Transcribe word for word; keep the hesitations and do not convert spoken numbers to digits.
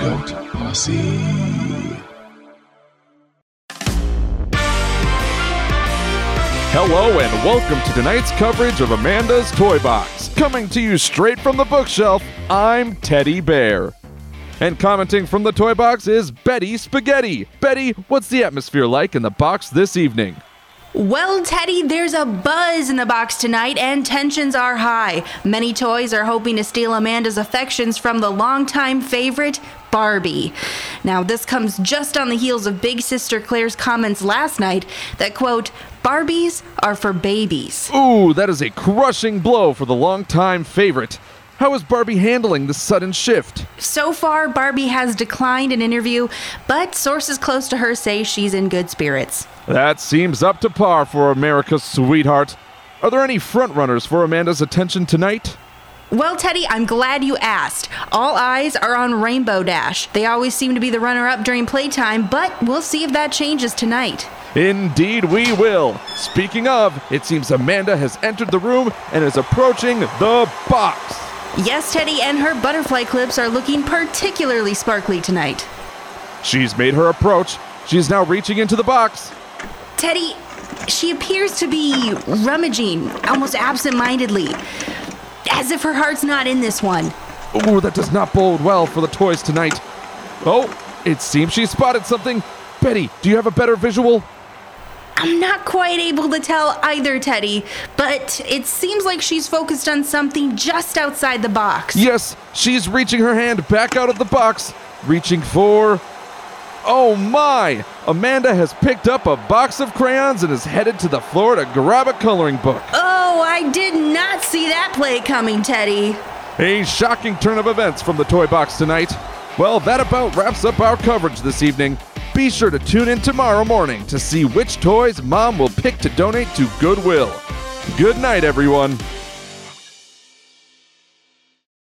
Out Posse. Hello and welcome to tonight's coverage of Amanda's Toy Box. Coming to you straight from the bookshelf, I'm Teddy Bear. And commenting from the Toy Box is Betty Spaghetti. Betty, what's the atmosphere like in the box this evening? Well, Teddy, there's a buzz in the box tonight and tensions are high. Many toys are hoping to steal Amanda's affections from the longtime favorite, Barbie. Now, this comes just on the heels of Big Sister Claire's comments last night that, quote, Barbies are for babies. Ooh, that is a crushing blow for the longtime favorite. How is Barbie handling this sudden shift? So far, Barbie has declined an interview, but sources close to her say she's in good spirits. That seems up to par for America's sweetheart. Are there any frontrunners for Amanda's attention tonight? Well, Teddy, I'm glad you asked. All eyes are on Rainbow Dash. They always seem to be the runner-up during playtime, but we'll see if that changes tonight. Indeed we will. Speaking of, it seems Amanda has entered the room and is approaching the box. Yes, Teddy, and her butterfly clips are looking particularly sparkly tonight. She's made her approach. She's now reaching into the box. Teddy, she appears to be rummaging, almost absent-mindedly, as if her heart's not in this one. Ooh, that does not bode well for the toys tonight. Oh, it seems she spotted something. Betty, do you have a better visual? I'm not quite able to tell either, Teddy, but it seems like she's focused on something just outside the box. Yes, she's reaching her hand back out of the box, reaching for... Oh my! Amanda has picked up a box of crayons and is headed to the floor to grab a coloring book. Oh, I did not see that play coming, Teddy. A shocking turn of events from the Toy Box tonight. Well, that about wraps up our coverage this evening. Be sure to tune in tomorrow morning to see which toys Mom will pick to donate to Goodwill. Good night, everyone.